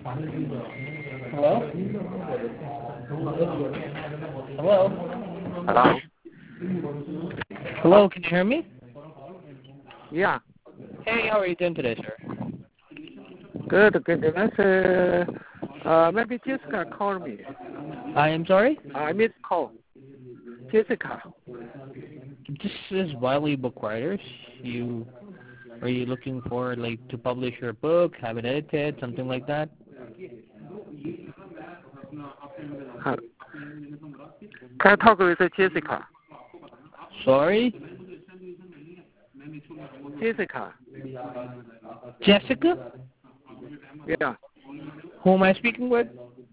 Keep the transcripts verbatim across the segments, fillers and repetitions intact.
Hello? Hello? Hello? Hello, can you hear me? Yeah. Hey, how are you doing today, sir? Good, good. That's, uh, uh, maybe Jessica called me. I am sorry? I missed call. Jessica. This is Wiley Book Writers. You are you looking for like to publish your book, have it edited, something like that? Uh, Can I talk with Jessica? Sorry? Jessica. Jessica? Yeah. Who am I speaking with?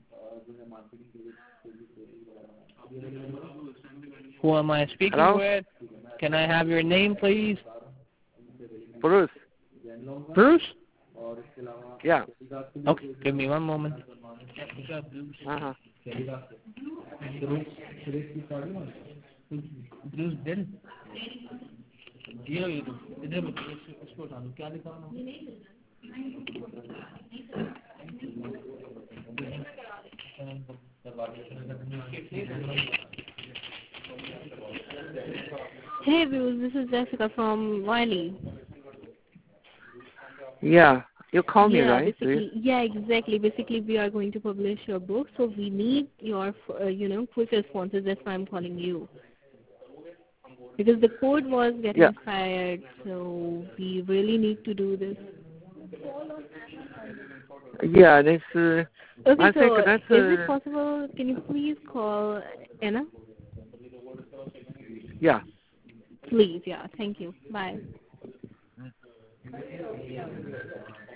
Who am I speaking Hello? with? Can I have your name, please? Bruce. Bruce? Yeah. Okay, give me one moment. Uh-huh. Bruce Dill? ये तो इधर इसको उठा दो क्या लिखा है Hey, Bruce, this is Jessica from Wiley. Yeah. You call me, Yeah, right? basically, yeah, exactly. Basically, we are going to publish your book, so we need your, uh, you know, quick responses. That's why I'm calling you. Because the code was getting Yeah. expired, so we really need to do this. Yeah, this, uh, Okay, I so think that's, uh, is it possible, can you please call Anna? yeah. Please, yeah, thank you. Bye.